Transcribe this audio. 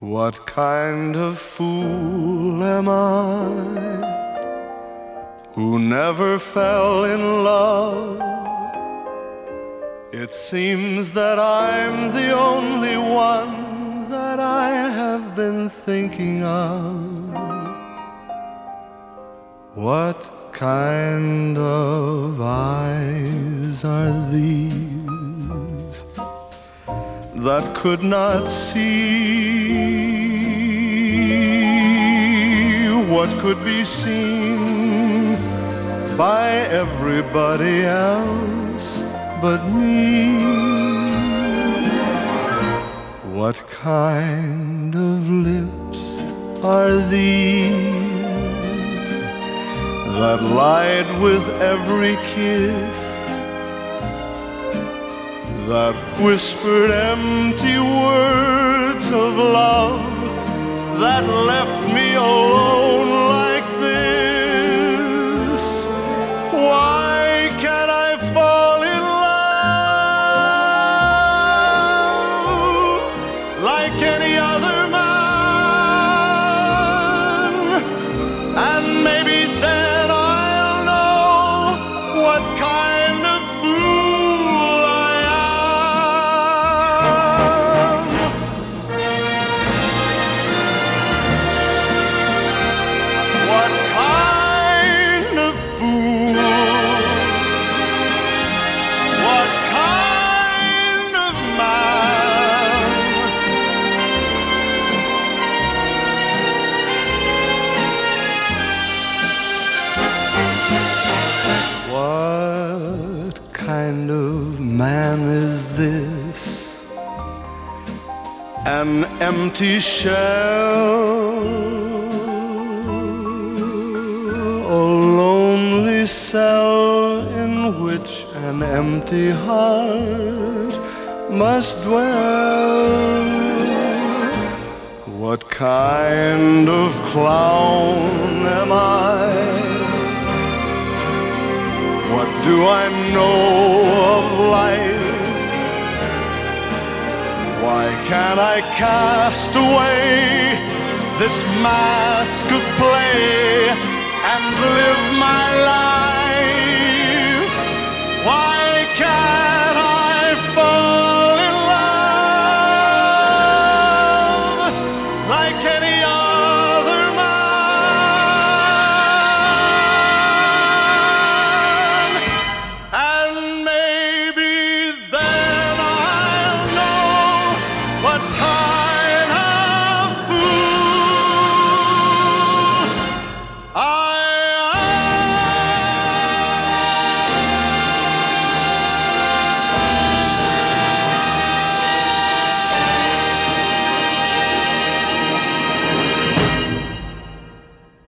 What kind of fool am I who never fell in love? It seems that I'm the only one that I have been thinking of. What kind of eyes are these that could not see what could be seen by everybody else but me? What kind of lips are these that lied with every kiss, that whispered empty words of love, that left me alone like this? Why can't I fall in love like any other man? And maybe then I'll know what kind of fool I am. What kind of fool? What kind of man? What kind of man is this? An empty shell, a lonely cell in which an empty heart must dwell. What kind of clown am I? What do I know of life? Why can't I cast away this mask of play and live my life? Why